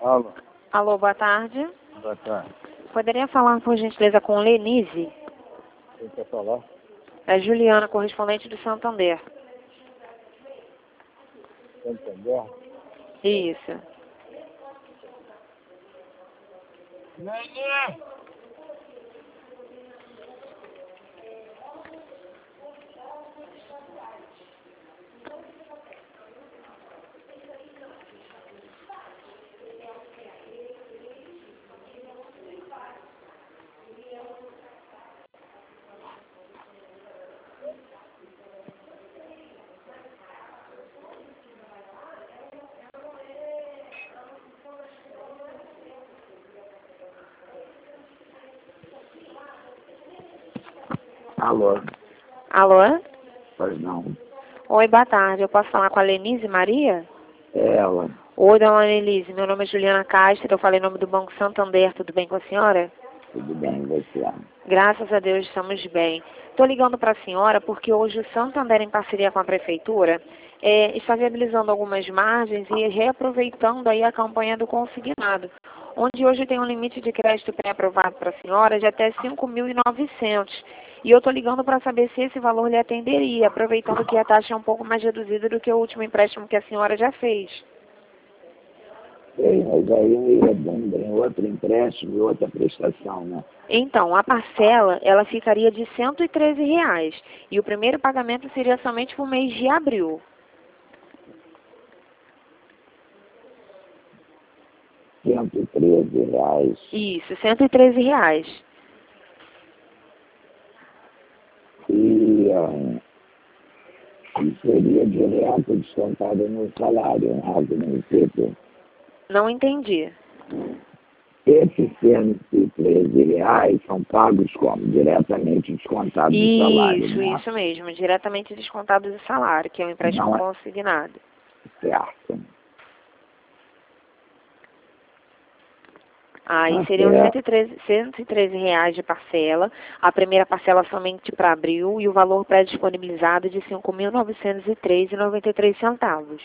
Alô, Alô, boa tarde. boa tarde. Poderia falar, por gentileza, com Lenise? Quem quer falar? É Juliana, correspondente do Santander. Santander? Isso. Nenê! Alô, Alô? pois não. Oi, boa tarde. Eu posso falar com a Lenise Maria? É ela. Oi, dona Lenise. Meu nome é Juliana Castro. Eu falei em nome do Banco Santander. Tudo bem com a senhora? Tudo bem, você? Graças a Deus estamos bem. Estou ligando para a senhora porque hoje o Santander, em parceria com a Prefeitura, está viabilizando algumas margens e reaproveitando aí a campanha do consignado, onde hoje tem um limite de crédito pré-aprovado para a senhora de até 5.900. E eu estou ligando para saber se esse valor lhe atenderia, aproveitando que a taxa é um pouco mais reduzida do que o último empréstimo que a senhora já fez. Sei, mas aí eu ia dando em outro empréstimo e outra prestação, né? Então, a parcela, ela ficaria de R$ 113. E o primeiro pagamento seria somente para o mês de abril. R$ 113. Isso, R$ 113. E seria direto descontado no salário, né, do município. Não entendi. Esses R$ 113 são pagos como? Diretamente descontados do salário, né? Isso mesmo, diretamente descontado do salário, que é o empréstimo Não é consignado. certo. Aí seriam R$ 113 de parcela, a primeira parcela somente para abril e o valor pré-disponibilizado de R$ 5.903,93.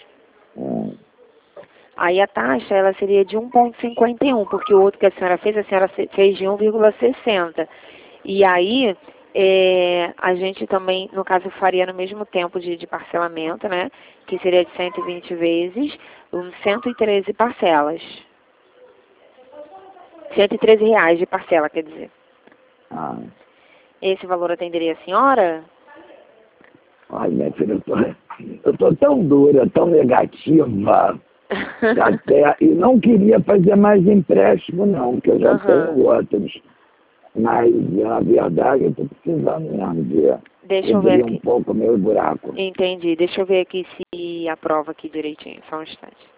Aí a taxa ela seria de 1,51, porque o outro que a senhora fez fez de 1,60. E aí a gente também, no caso, faria no mesmo tempo de parcelamento, né? Que seria de 120 vezes, 113 parcelas. R$ 113 de parcela, quer dizer. Esse valor atenderia a senhora? Olha, minha filha, eu tô tão dura, tão negativa, até, e não queria fazer mais empréstimo, não, porque eu já tenho outros. Mas, na verdade, eu estou precisando mesmo de cobrir um pouco o meu buraco. Entendi. Deixa eu ver aqui se aprova aqui direitinho. Só um instante.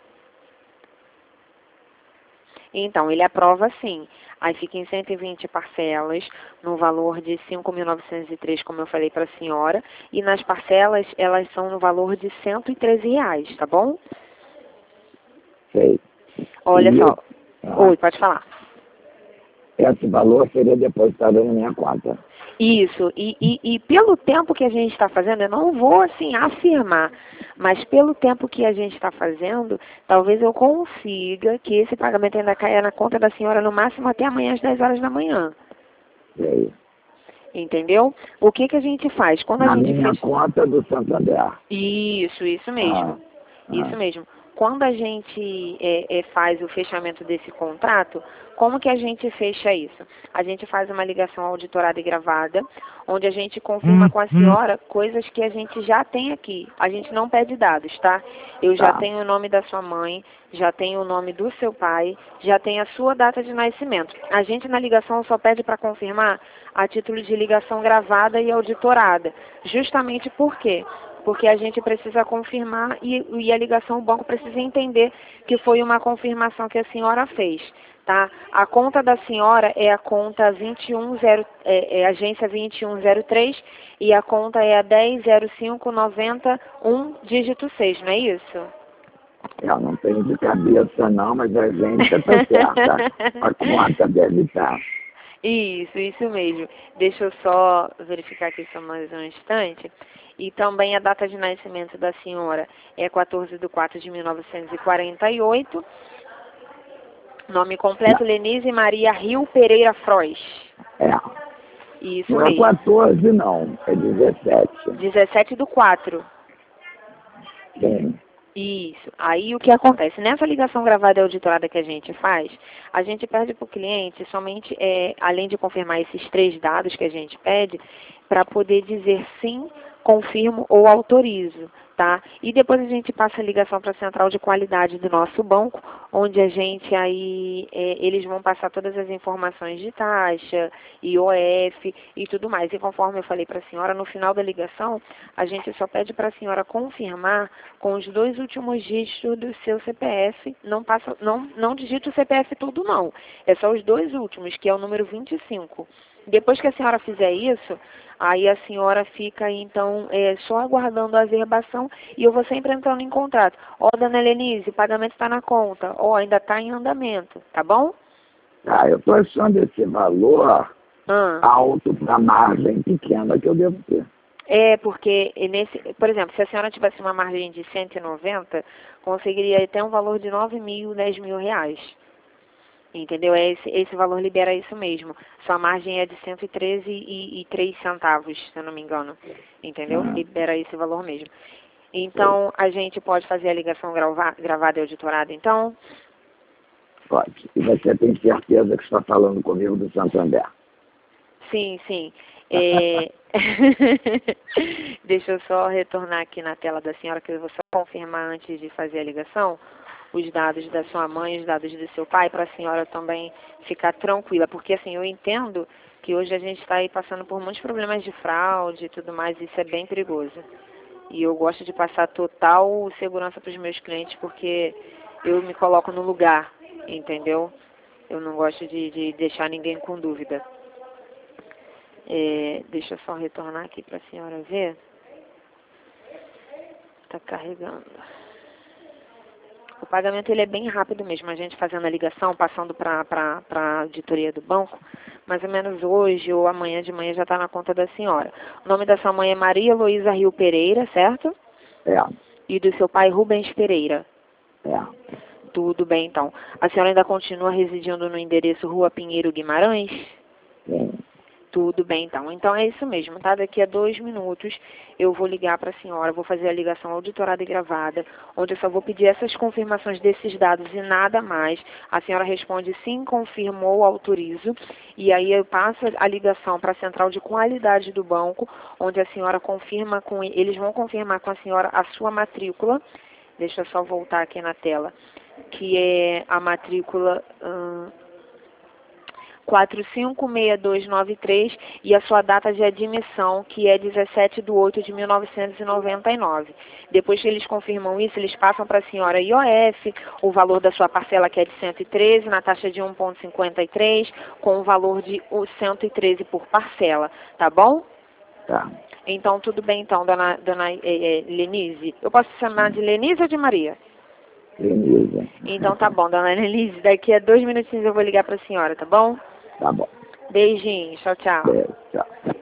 Então, ele aprova sim. Aí fica em 120 parcelas, no valor de 5.903, como eu falei para a senhora. E nas parcelas, elas são no valor de R$ 113, tá bom? Sei. Olha só. Oi, pode falar. Esse valor seria depositado na minha conta. Isso, e pelo tempo que a gente está fazendo, eu não vou assim afirmar, mas pelo tempo que a gente está fazendo, talvez eu consiga que esse pagamento ainda caia na conta da senhora no máximo até amanhã às 10 horas da manhã. Sei. Entendeu? O que a gente faz? Quando Na a gente minha conta do Santander. Isso mesmo. Isso mesmo. Quando a gente faz o fechamento desse contrato, como que a gente fecha isso? A gente faz uma ligação auditorada e gravada, onde a gente confirma com a senhora coisas que a gente já tem aqui. A gente não pede dados, tá? Eu já tenho o nome da sua mãe, já tenho o nome do seu pai, já tenho a sua data de nascimento. A gente na ligação só pede para confirmar a título de ligação gravada e auditorada. Justamente por quê? Porque a gente precisa confirmar e a ligação, o banco precisa entender que foi uma confirmação que a senhora fez, tá? A conta da senhora é a conta agência 2103 e a conta é a 100591, dígito 6, não é isso? Eu não tenho de cabeça não, mas a gente está certa. A conta deve estar. Isso mesmo. Deixa eu só verificar aqui só mais um instante. E também a data de nascimento da senhora é 14/4/1948. Nome completo, Lenise Maria Rio Pereira Frois. É. Isso não mesmo. Não é 14, não. É 17. 17/4. Sim. Isso. Aí o que acontece? Nessa ligação gravada e auditorada que a gente faz, a gente pede para o cliente somente, além de confirmar esses 3 dados que a gente pede, para poder dizer sim, confirmo ou autorizo, tá? E depois a gente passa a ligação para a central de qualidade do nosso banco, onde a gente aí, eles vão passar todas as informações de taxa, IOF e tudo mais. E conforme eu falei para a senhora, no final da ligação, a gente só pede para a senhora confirmar com os 2 últimos dígitos do seu CPF, não digita o CPF tudo não, é só os 2 últimos, que é o número 25. Depois que a senhora fizer isso, aí a senhora fica, então, só aguardando a averbação e eu vou sempre entrando em contrato. Ó, dona Lenise, o pagamento está na conta. Ó, ainda está em andamento, tá bom? Eu estou achando esse valor alto para a margem pequena que eu devo ter. Porque, por exemplo, se a senhora tivesse uma margem de 190, conseguiria ter um valor de 9 mil, 10 mil reais. Entendeu? Esse valor libera isso mesmo. Sua margem é de 113,03 centavos, se eu não me engano. Entendeu? Libera esse valor mesmo. Então, a gente pode fazer a ligação gravada e auditorada, então? Pode. E você tem certeza que está falando comigo do Santander? Sim, sim. Deixa eu só retornar aqui na tela da senhora, que eu vou só confirmar antes de fazer a ligação os dados da sua mãe, os dados do seu pai, para a senhora também ficar tranquila. Porque, assim, eu entendo que hoje a gente está aí passando por muitos problemas de fraude e tudo mais, isso é bem perigoso. E eu gosto de passar total segurança para os meus clientes, porque eu me coloco no lugar, entendeu? Eu não gosto de deixar ninguém com dúvida. Deixa eu só retornar aqui para a senhora ver. Está carregando. O pagamento ele é bem rápido mesmo, a gente fazendo a ligação, passando para a auditoria do banco, mais ou menos hoje ou amanhã de manhã já está na conta da senhora. O nome da sua mãe é Maria Luísa Rio Pereira, certo? E do seu pai Rubens Pereira. Tudo bem, então. A senhora ainda continua residindo no endereço Rua Pinheiro Guimarães? Sim. Tudo bem, então. Então é isso mesmo, tá? Daqui a 2 minutos eu vou ligar para a senhora, vou fazer a ligação auditorada e gravada, onde eu só vou pedir essas confirmações desses dados e nada mais. A senhora responde sim, confirmou, autorizo. E aí eu passo a ligação para a central de qualidade do banco, onde a senhora confirma eles vão confirmar com a senhora a sua matrícula. Deixa eu só voltar aqui na tela, que é a matrícula 456293 e a sua data de admissão, que é 17/8/1999. Depois que eles confirmam isso, eles passam para a senhora IOF, o valor da sua parcela, que é de 113, na taxa de 1,53, com o valor de 113 por parcela, tá bom? Tá. Então, tudo bem, então, dona Lenise. Eu posso chamar de Lenise ou de Maria? Lenise. Então, tá bom, dona Lenise. Daqui a 2 minutinhos eu vou ligar para a senhora, tá bom? Tá bom. Beijinho. Tchau, tchau. Beijo, tchau.